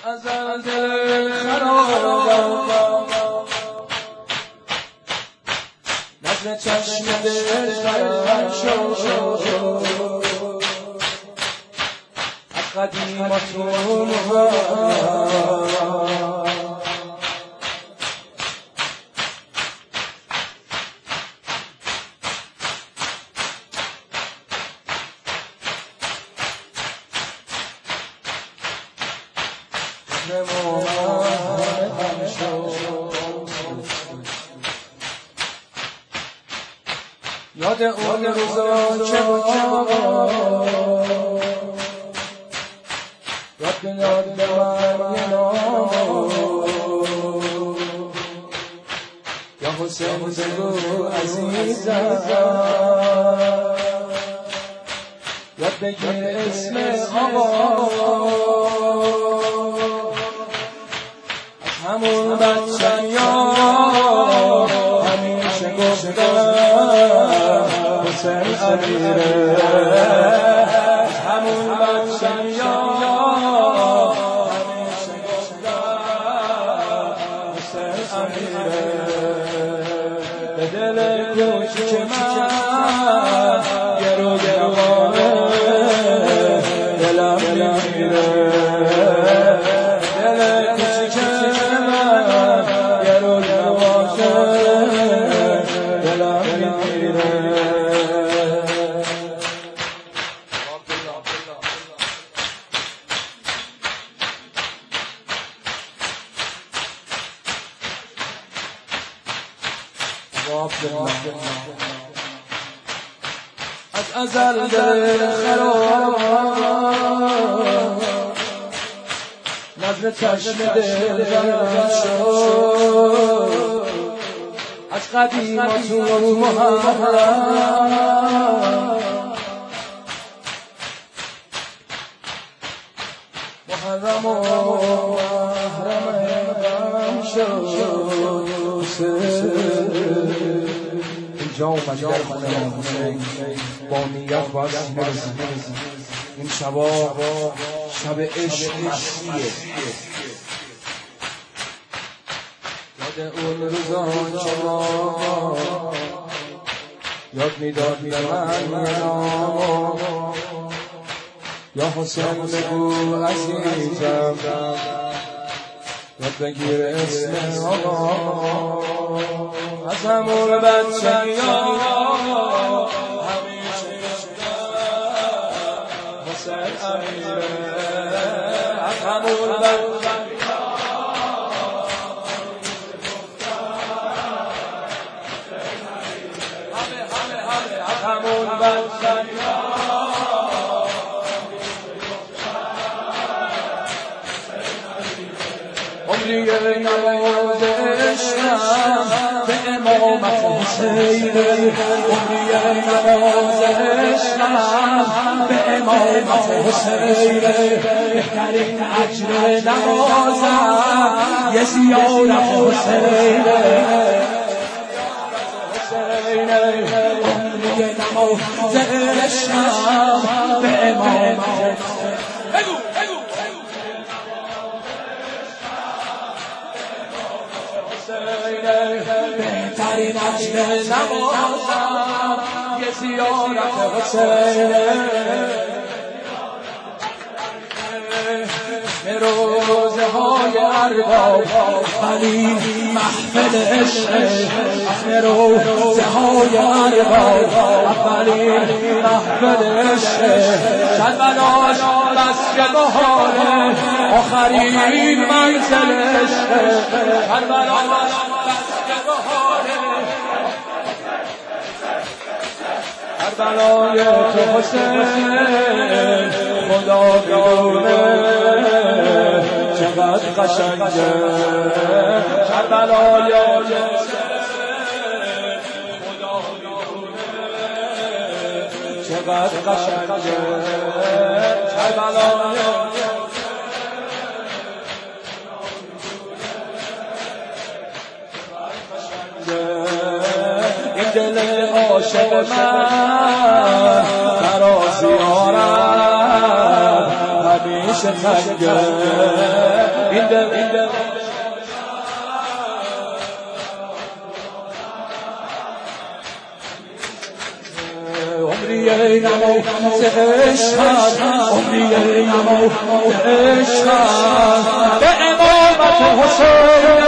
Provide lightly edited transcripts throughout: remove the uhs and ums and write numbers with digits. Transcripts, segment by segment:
ازل دل خرابم نظر چشم دل خراب شد از قدیماتون یاد اون روزا که یاد بیاد به من یه نام یا حسین بگو عزیزم یاد بگیر اسم آقا از همون بچه یا همیشه گفتم حسین امیره همون بچه یا همیشه گفتم حسین امیره به دل کوچیک من گرو گروانه دلم میمیره دل کوچیک من گرو گروانه دلم میمیره از ازل دل خراب نظر چشم دل خراب شد از قدیماتون محرم و محرم شد اینجا اومد در خونه حسین با نیت باید برسیم این شبا شب عشق مسیحه یاد اون روزان که ما یاد میداد به من یه نام یا حسین بگو عزیزم یاد بگیر اسم آقا از همون بچه یا همیشه حسین امیره از همون بچه از همون بچه عمری نماز عشقم به امامت حسینه عمری نماز عشقم به امامت حسینه بهترین اجر نمازم یه زیارت حسینه عمری نماز عشقم به امامت بهترین عجل نمازم یه زیارت حسینه به روزه های ارباب ولی محفل عشقه به روزه های ارباب ولی محفل عشقه کربلاش مسجد بهاره آخرین منزل عشقه کربلاش کربلای تو حسین خدا بدونه چقدر قشنگه کربلای تو حسین خدا بدونه چقدر قشنگه کربلای این دل عاشق من ترازی آرم همیشه تنگه این دل عمری نماز عشق عمری نماز عشق به امامت حسین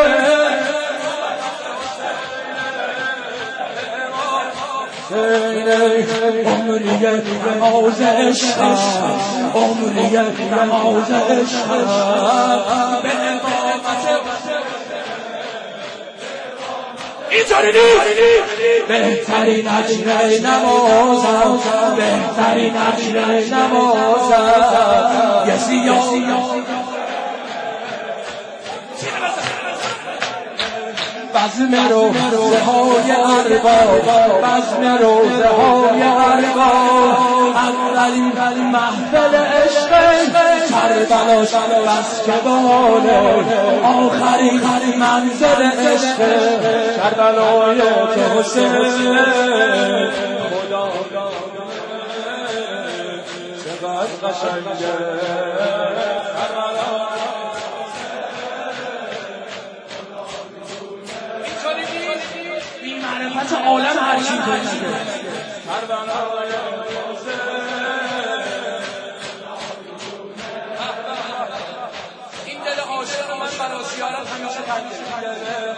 عمری نماز عشق عمری نماز عشق به امامت اینطوری نیست بهترین اجر نمازم بهترین اجر نمازم یه سیاه بزم روزه های ارباب بزم روزه های ارباب اولین محفل عشق کربلاش بس که باله آخرین منزل عشق کربلای تو حسین خدا چقدر قشنگه معرفت عالم هر چی کنه این دل عاشق من برای زیارت همیشه تنده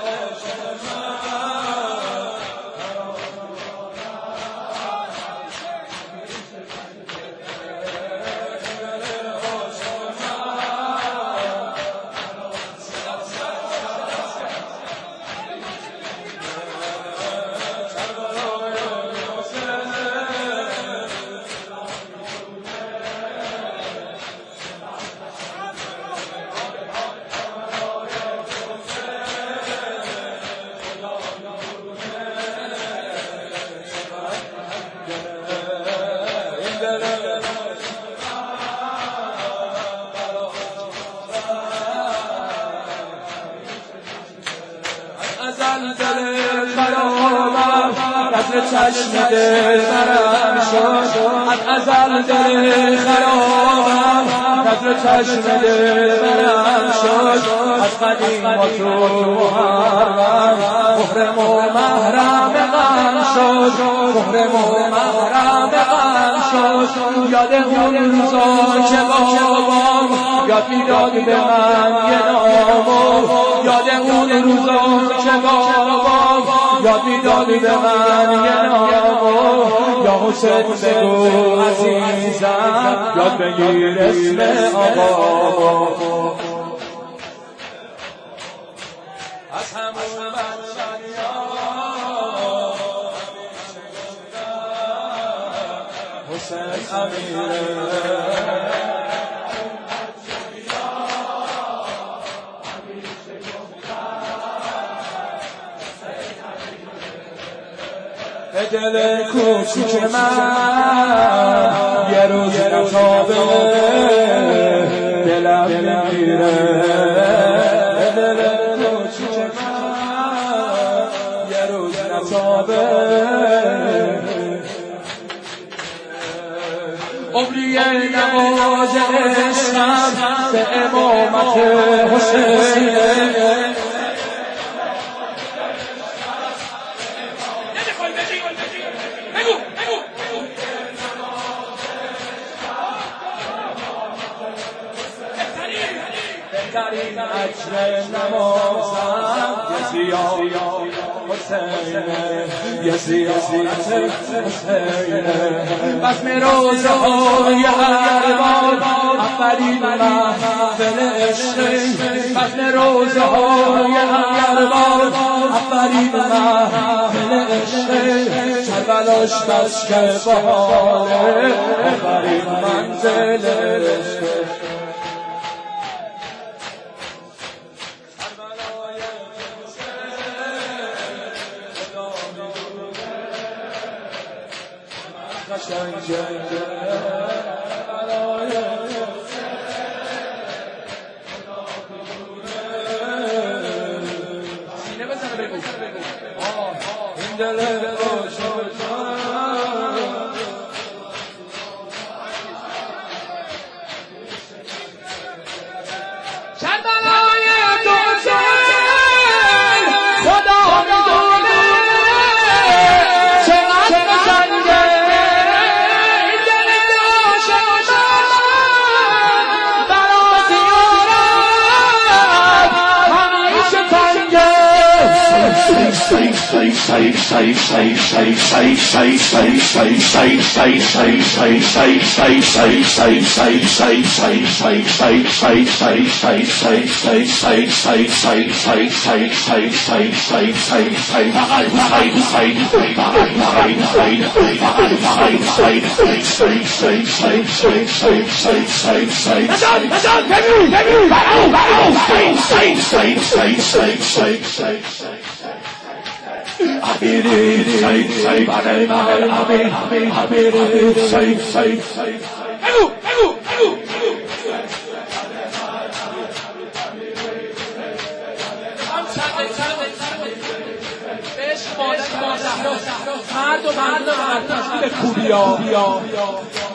ازل دل خرابم قدر چشم دل برم شد ازل دل خرابم قدر چشم دل برم شد از قدیم و تو محرم محرم و محرم غم شد محرم و محرم غم شد یاد اون روزا که بابام یاد میداد به من یه نامو یاد اون روزا که بابام یاد میداد به من یه نامو یا حسین بگو عزیزم یاد بگیر اسم آقا از همون حسین امیره به دل کوچیک من یه روز نتابه دلم میگیره به دل کوچیک من یه روز نتابه عمری نماز عشقم به امامت حسین بهترین اجر نمازم یه زیارت حسینه یه زیارت حسینه بزم روزه های ارباب اولین محفل عشق بزم روزه های ارباب اولین محفل عشق کربلاش بس که باله آخرین منزل عشق سینه بزنه بگو این دل روشن مرد و مرد تشکیل کوبیا